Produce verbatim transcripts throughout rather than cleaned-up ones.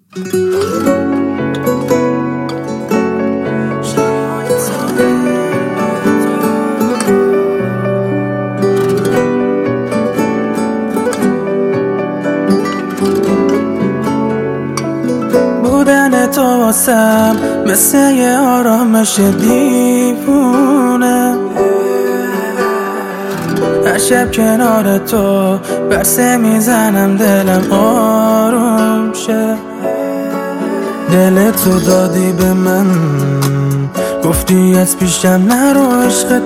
بودن تو واسم مثل یه آرامش دیوونه، هر شب کنار تو برسه میزنم دلم آروم شه. دل تو دادی به من، گفتی از پیشم نرو عشق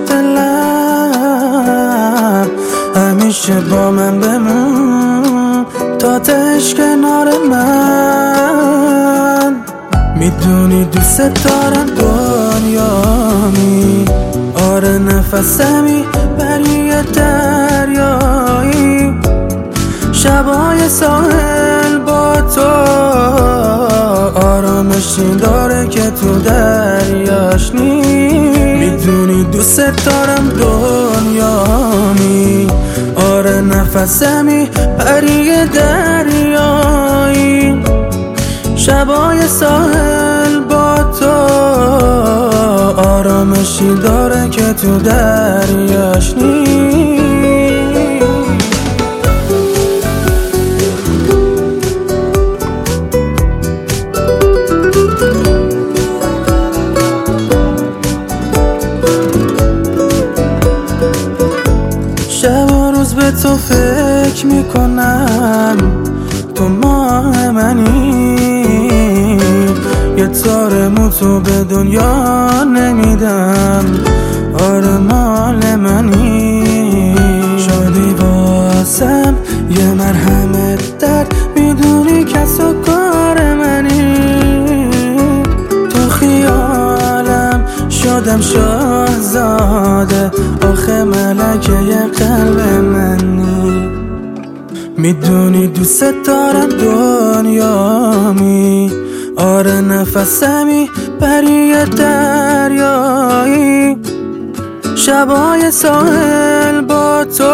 دلم، همیشه با من بمون تا تهش کنار من. میدونی دوست دارم دنیامی، آره نفسمی بری دریایی، شبای ساحل با تو آرامشی داره که تو دریاش نیست. میدونی دوست دارم دنیامی، آره نفسمی بری دریایی، شبای ساحل با تو آرامشی داره که تو دریاش نیست. شب و روز به تو فکر میکنم، تو ماه منی، یه تار مو تو به دنیا نمیدم، آره مال منی. شدی واسم یه مرهمت در، میدونی کس و کار منی، تو خیالم شدم شاهزاده، آخه ملکه قلب منی. میدونی دوست دارم دنیامی، آره نفسمی بری دریایی، شبای ساحل با تو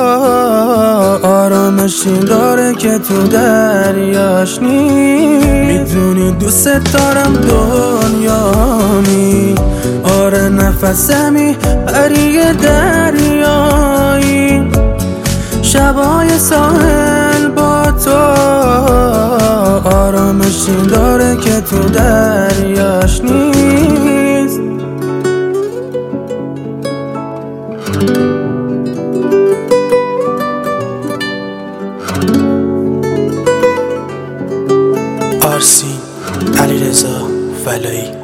آرامشی داره که تو دریاش نیست. میدونی دوست دارم دنیامی، آره نفسمی بری دریایی، شبای ساحل با تو آرامشی داره که تو دریاش نیست. آرسین علیرضا فلایی.